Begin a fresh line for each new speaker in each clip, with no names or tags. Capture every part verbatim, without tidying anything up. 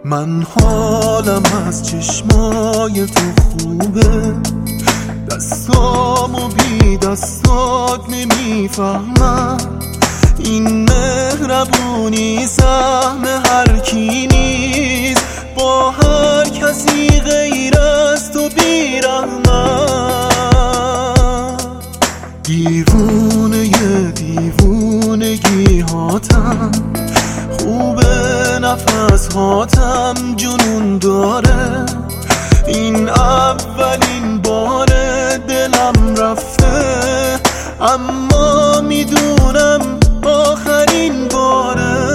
من حالم از چشمای تو خوبه، دستامو بی دستات نمیفهمم. این مهربونی سهم هر کی نیست، با هر کسی غیر از تو بیرحمم. دیوونه دیوونگی هاتم خوبه، نفس هاتم جنون داره. این اولین باره دلم رفته، اما میدونم آخرین باره.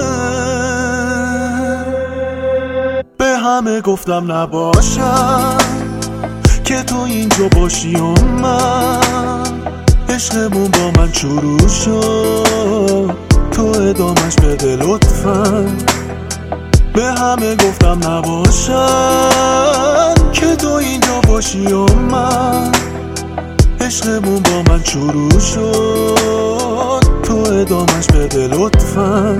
به همه گفتم نباشم که تو اینجا باشی و من عشقمون با من شروع شد، تو ادامش بده لطفا. به همه گفتم نباشم که تو اینجا باشی و من عشقمون با من شروع شد، تو ادامش بده لطفا.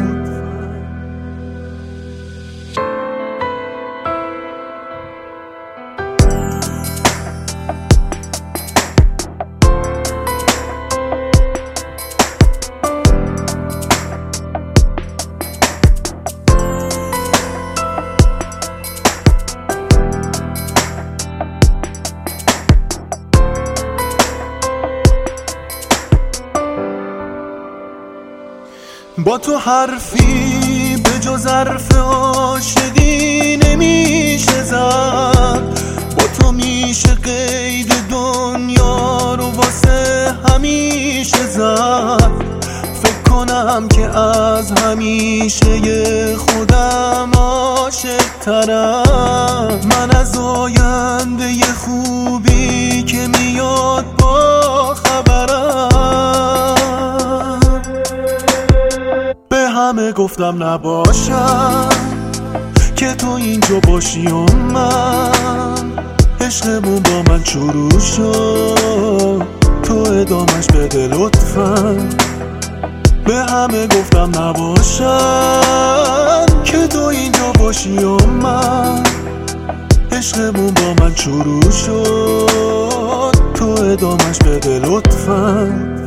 با تو حرفی به جز حرف عاشقی نمیشه زد، با تو میشه قید دنیا رو واسه همیشه زد. فکر کنم که از همیشه خودم عاشق ترم، من از آینده خوبی که میاد با خبرم. همه گفتم نباشم که تو اینجا باشی و من عشقمون با من شروع شد، تو ادامش بده لطفا. به همه گفتم نباشم که تو اینجا باشی و من عشقمون با من شروع شد، تو ادامش بده لطفا.